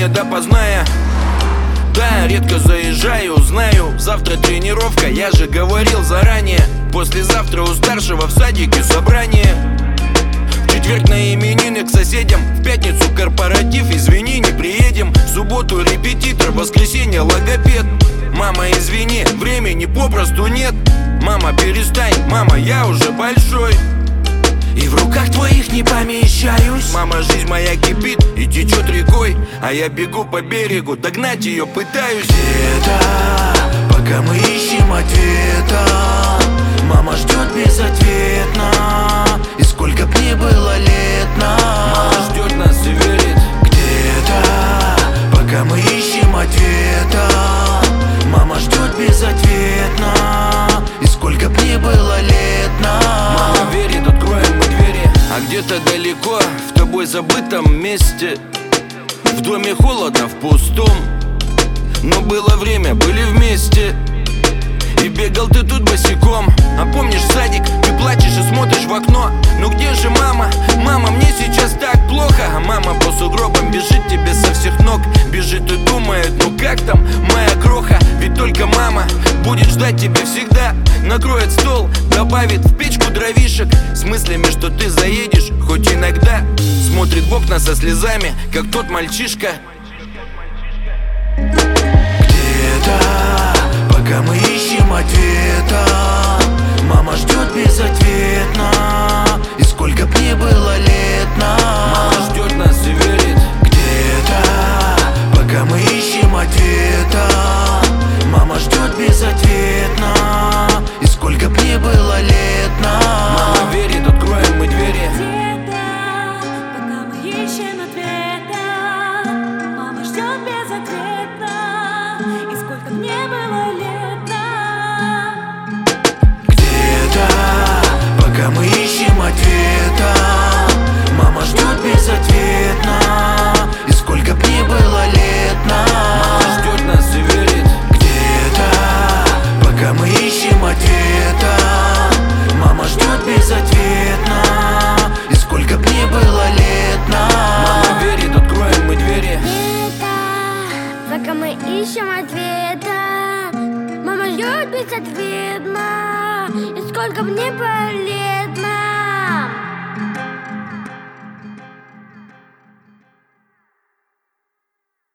сегодня допоздна я. Да, редко заезжаю, знаю, завтра тренировка, я же говорил заранее. Послезавтра у старшего в садике собрание. В четверг на именины к соседям, в пятницу корпоратив, извини, не приедем. В субботу репетитор, в воскресенье логопед. Мама, извини, времени попросту нет. Мама, перестань, мама, я уже большой и в руках твоих не помещаюсь. Мама, жизнь моя кипит и течет рекой, а я бегу по берегу, догнать ее пытаюсь. Где-то, пока мы ищем ответа, мама ждет безответно. И сколько б ни было лет нам, мама ждет нас и верит. Где-то, пока мы ищем ответа, мама ждет безответно. И сколько б ни было лет нам, мама верит, откроем мы двери. А где-то далеко, в тобой забытом месте, в доме холодно, в пустом, но было время, были вместе. И бегал ты тут босиком. А помнишь садик, ты плачешь и смотришь в окно. Ну где же мама? Мама, мне сейчас так плохо. А мама по сугробам бежит тебе со всех ног. Бежит и думает, ну как там моя кроха? Ведь только мама будет ждать тебя всегда. Накроет стол, добавит в печку дровишек, с мыслями, что ты заедешь хоть иногда. Смотрит в окна со слезами, как тот мальчишка. Где-то, пока мы ищем ответа, мама ждет безответно. И сколько б ни было лет нам, мама ждет нас и верит. Где-то, пока мы ищем ответа, мама ждет безответно. И сколько б ни было лет нам, мама верит, откроем мы двери. Где-то, пока мы ищем ответа, мама ждет безответно. И сколько б ни было лет нам. Где-то, пока мы ищем ответа, мама ждет безответно. И сколько б ни было лет нам, мама ждет нас и верит. Где-то, пока мы ищем ответа, мама ждет безответно. И сколько б ни было лет нам, Мама верит, откроем мы двери. Где-то, пока мы ищем ответа, мама ждет безответно. И сколько б ни было лет